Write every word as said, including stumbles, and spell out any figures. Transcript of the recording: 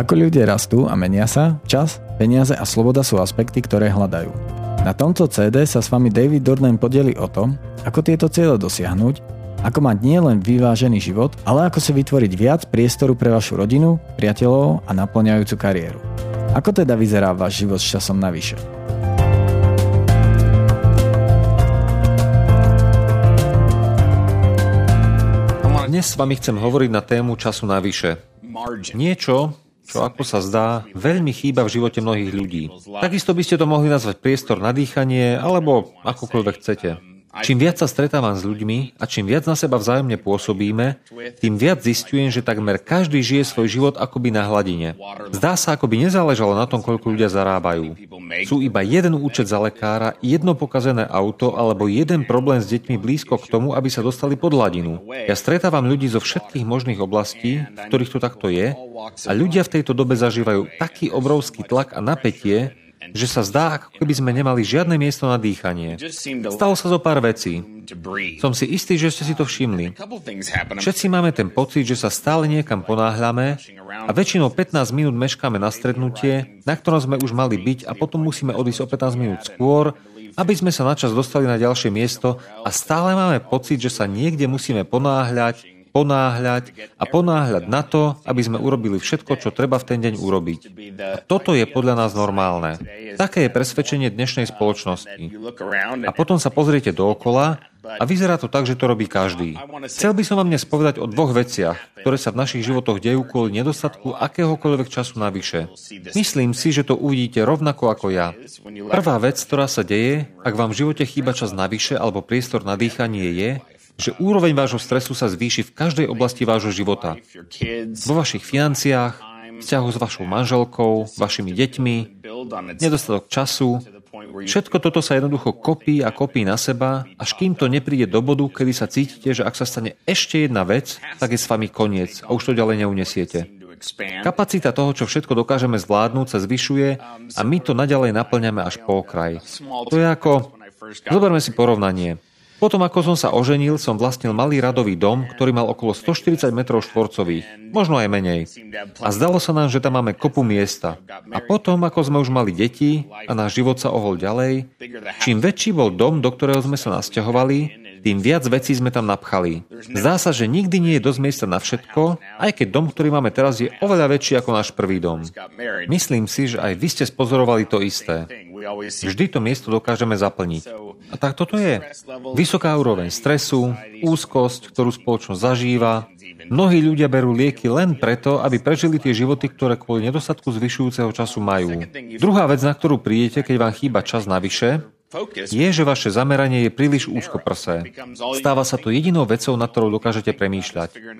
Ako ľudia rastú a menia sa, čas, peniaze a sloboda sú aspekty, ktoré hľadajú. Na tomto cé dé sa s vami David Dornan podeli o tom, ako tieto ciele dosiahnuť, ako mať nielen vyvážený život, ale ako si vytvoriť viac priestoru pre vašu rodinu, priateľov a naplňajúcu kariéru. Ako teda vyzerá váš život s časom navyše? Dnes s vami chcem hovoriť na tému času navyše. Niečo, čo ako sa zdá, veľmi chýba v živote mnohých ľudí. Takisto by ste to mohli nazvať priestor na dýchanie, alebo akokoľvek chcete. Čím viac sa stretávam s ľuďmi a čím viac na seba vzájomne pôsobíme, tým viac zistujem, že takmer každý žije svoj život akoby na hladine. Zdá sa, akoby nezáležalo na tom, koľko ľudia zarábajú. Sú iba jeden účet za lekára, jedno pokazené auto alebo jeden problém s deťmi blízko k tomu, aby sa dostali pod hladinu. Ja stretávam ľudí zo všetkých možných oblastí, v ktorých to takto je, a ľudia v tejto dobe zažívajú taký obrovský tlak a napätie, že sa zdá, ako keby sme nemali žiadne miesto na dýchanie. Stalo sa zo pár vecí. Som si istý, že ste si to všimli. Všetci máme ten pocit, že sa stále niekam ponáhľame a väčšinou pätnásť minút meškáme na stretnutie, na ktorom sme už mali byť, a potom musíme odísť o pätnásť minút skôr, aby sme sa načas dostali na ďalšie miesto, a stále máme pocit, že sa niekde musíme ponáhľať, ponáhľať a ponáhľať na to, aby sme urobili všetko, čo treba v ten deň urobiť. A toto je podľa nás normálne. Také je presvedčenie dnešnej spoločnosti. A potom sa pozriete dookola a vyzerá to tak, že to robí každý. Chcel by som vám dnes povedať o dvoch veciach, ktoré sa v našich životoch dejú kvôli nedostatku akéhokoľvek času navyše. Myslím si, že to uvidíte rovnako ako ja. Prvá vec, ktorá sa deje, ak vám v živote chýba čas navyše alebo priestor na dýchanie, je, že úroveň vášho stresu sa zvýši v každej oblasti vášho života. Vo vašich financiách, vzťahu s vašou manželkou, vašimi deťmi, nedostatok času. Všetko toto sa jednoducho kopí a kopí na seba, až kým to nepríde do bodu, kedy sa cítite, že ak sa stane ešte jedna vec, tak je s vami koniec a už to ďalej neunesiete. Kapacita toho, čo všetko dokážeme zvládnuť, sa zvyšuje a my to naďalej naplňame až po okraj. To je ako... Zoberme si porovnanie. Potom, ako som sa oženil, som vlastnil malý radový dom, ktorý mal okolo stoštyridsať metrov štvorcových, možno aj menej. A zdalo sa nám, že tam máme kopu miesta. A potom, ako sme už mali deti a náš život sa ohol ďalej, čím väčší bol dom, do ktorého sme sa nasťahovali, tým viac vecí sme tam napchali. Zdá sa, že nikdy nie je dosť miesta na všetko, aj keď dom, ktorý máme teraz, je oveľa väčší ako náš prvý dom. Myslím si, že aj vy ste spozorovali to isté. Vždy to miesto dokážeme zaplniť. A tak toto je. Vysoká úroveň stresu, úzkosť, ktorú spoločnosť zažíva. Mnohí ľudia berú lieky len preto, aby prežili tie životy, ktoré kvôli nedostatku zvyšujúceho času majú. Druhá vec, na ktorú prídete, keď vám chýba čas navyše, je, že vaše zameranie je príliš úzkoprsé. Stáva sa to jedinou vecou, nad ktorou dokážete premýšľať.